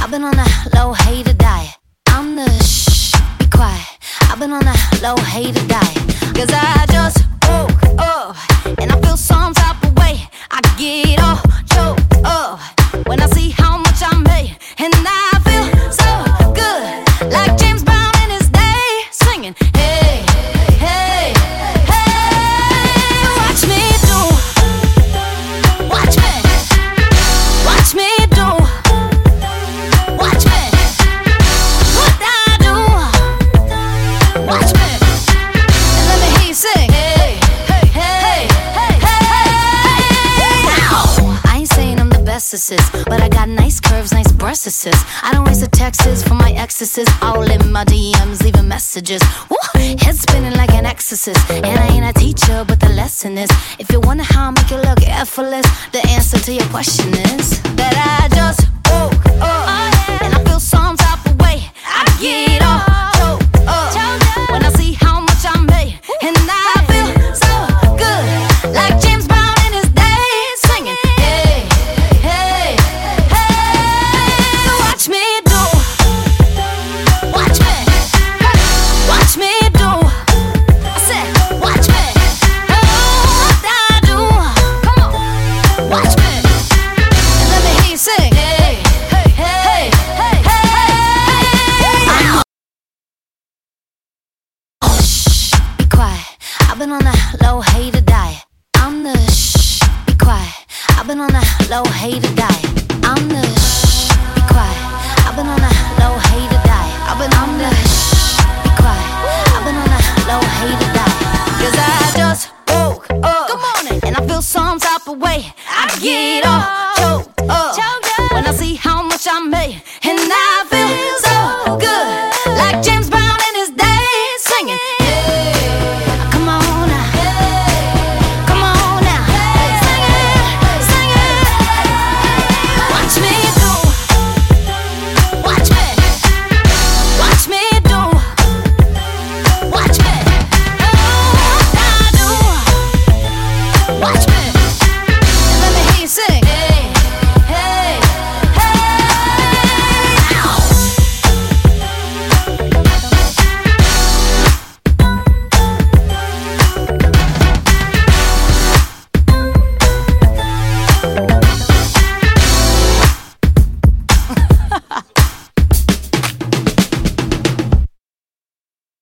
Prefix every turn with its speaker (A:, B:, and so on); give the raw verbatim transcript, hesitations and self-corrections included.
A: I've been on a low hater diet. I'm the shh, be quiet. I've been on a low hater diet. Cause I just woke up and I feel some type of way. I get all choked up when I see how much I made. And I feel so good, like James Brown in his day, singing, hey, hey, hey. Watch me do, watch me, watch me do, watch me, what I do, watch me, and let me hear you sing, hey, hey, hey, hey, hey. Ow. I ain't saying I'm the bestest, but I got nice curves, nice breasts. I don't waste the texts for my exorcist. All in my D Ms, leaving messages. Woo, head spinning like an exorcist. And I ain't a teacher, but the lesson is, if you wonder how I make it look effortless, the answer to your question is that I just woke up and I feel some type of way. I get all choked up when I see how much I made. And I feel so good, like James Brown in his day, singing, hey, hey, hey. Watch me do, watch me, watch me do. I said, watch me, oh, what I do. Come on, watch me, and let me hear you sing. Hey, hey, hey, hey, hey. Oh, shh, be quiet. I've been on a low hater diet. I'm the shh, be quiet. I've been on a low hater diet. I'm the shh, be quiet. I've been on a low hater diet. I've been on the shh, be quiet. I've been on a low hater diet. Cause I just woke up. Good morning. And I feel some type of way. I get all choked up when I see how much I made. And I